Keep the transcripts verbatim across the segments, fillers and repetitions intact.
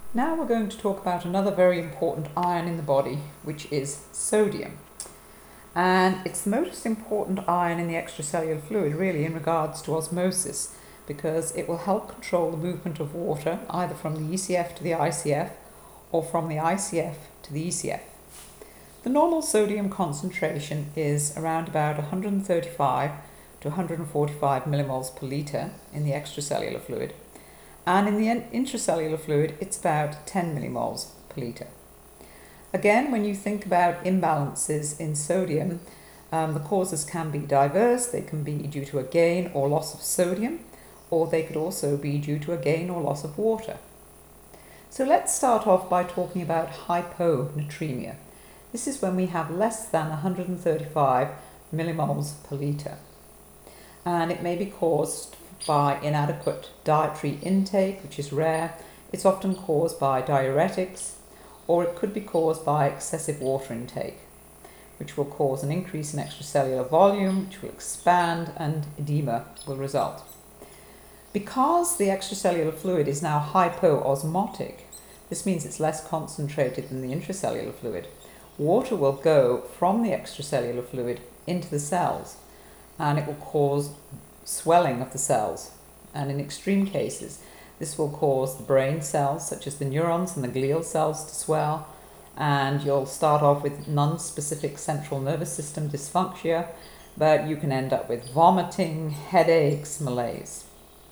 Now we're going to talk about another very important ion in the body, which is sodium. And it's the most important ion in the extracellular fluid, really, in regards to osmosis, because it will help control the movement of water either from the E C F to the I C F or from the I C F to the E C F. The normal sodium concentration is around about one hundred thirty-five to one hundred forty-five millimoles per litre in the extracellular fluid. And in the intracellular fluid, it's about ten millimoles per litre. Again, when you think about imbalances in sodium, um, the causes can be diverse. They can be due to a gain or loss of sodium, or they could also be due to a gain or loss of water. So let's start off by talking about hyponatremia. This is when we have less than one hundred thirty-five millimoles per litre. And it may be caused by inadequate dietary intake, which is rare. It's often caused by diuretics, or it could be caused by excessive water intake, which will cause an increase in extracellular volume, which will expand, and edema will result. Because the extracellular fluid is now hypoosmotic, this means it's less concentrated than the intracellular fluid. Water will go from the extracellular fluid into the cells, and it will cause swelling of the cells, and in extreme cases this will cause the brain cells such as the neurons and the glial cells to swell, and you'll start off with non-specific central nervous system dysfunction, but you can end up with vomiting, headaches, malaise.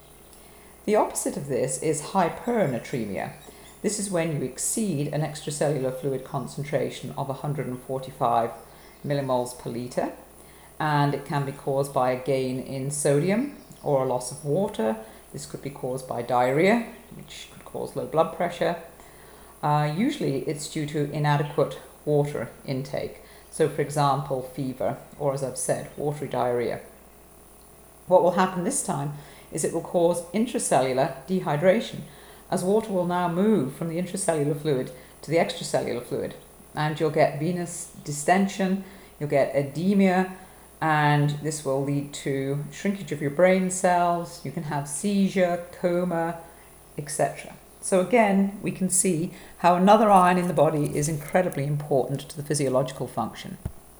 The opposite of this is hypernatremia. This is when you exceed an extracellular fluid concentration of one hundred forty-five millimoles per litre, and it can be caused by a gain in sodium or a loss of water. This could be caused by diarrhea, which could cause low blood pressure. Uh, usually it's due to inadequate water intake. So for example, fever, or as I've said, watery diarrhea. What will happen this time is it will cause intracellular dehydration, as water will now move from the intracellular fluid to the extracellular fluid. And you'll get venous distension, you'll get edema, and this will lead to shrinkage of your brain cells. You can have seizure, coma, et cetera. So again, we can see how another ion in the body is incredibly important to the physiological function.